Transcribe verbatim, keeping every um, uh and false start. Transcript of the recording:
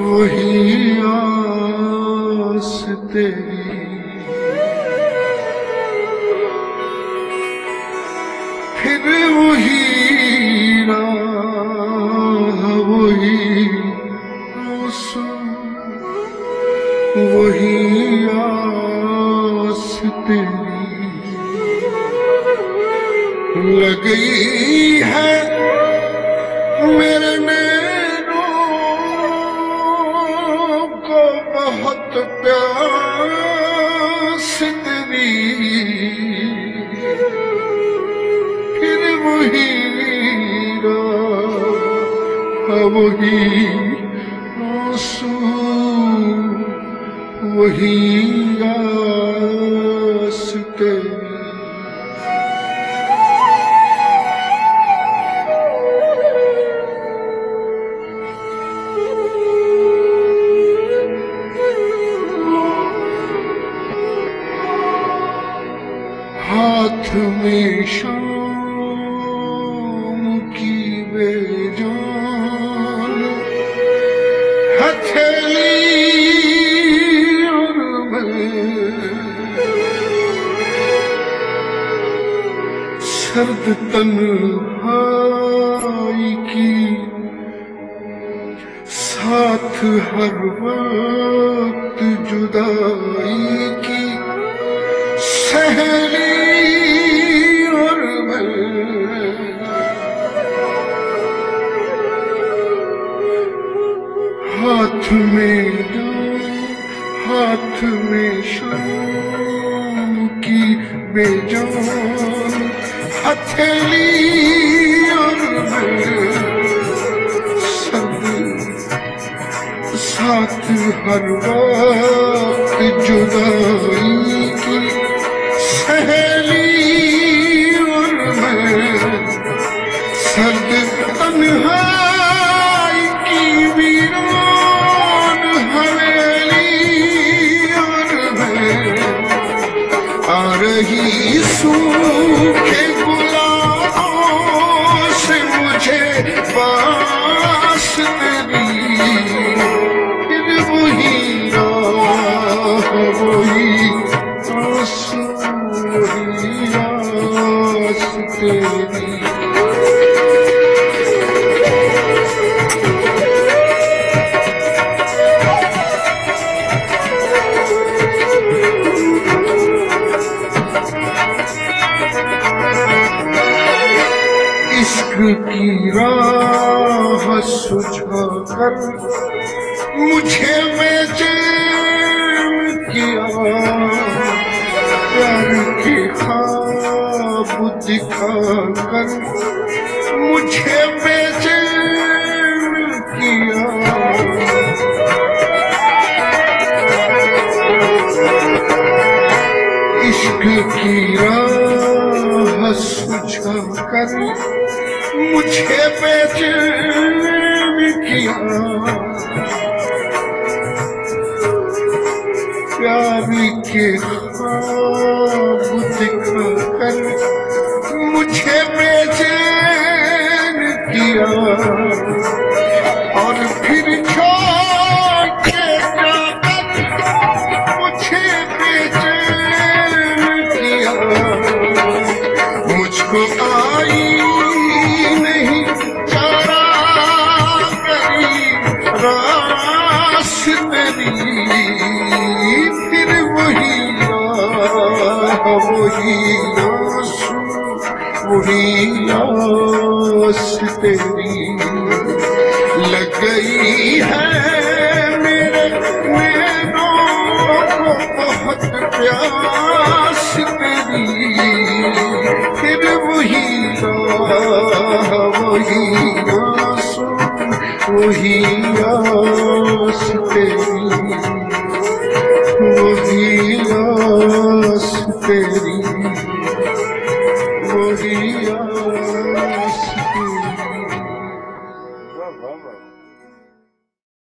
वही आस तेरी, फिर वही राह, वही आंसू, वही आस तेरी लगी है मेरे नैनों को बहुत प्यास तेरी, फिर वही राह, वही आंसू, वही आस तेरी। हाथ में शाम की बेजान हथेली और मैं, सर्द तन्हाई की साथ हर वक्त जुदाई की सहेली और मैं, हाथ में हाथ में शाम की बेजान हथेली और मैं, सब साथ हर वक्त जुदाई की सहेली और मैं, सर्द तन्हाई की वीरान हवेली और मैं, आ रही सूखे गुलाबों से मुझे पास तेरी, फिर वही राह, वही आंसू, वही आस तेरी। इश्क की राह सुझा कर मुझे बेचैन किया, प्यार के ख्वाब दिखा कर मुझे बेचैन किया, इश्क की राह सुझा कर मुझे बेचैन किया, प्यार के ख्वाब दिखा कर मुझे बेचैन किया, और फिर छोड़ के जाकर मुझे बेचैन किया, मुझको आई नहीं चारा करी रास तेरी, फिर वही राह, वही आंसू, वही आस तेरी लग गई है मेरे नैनों को बहुत प्यार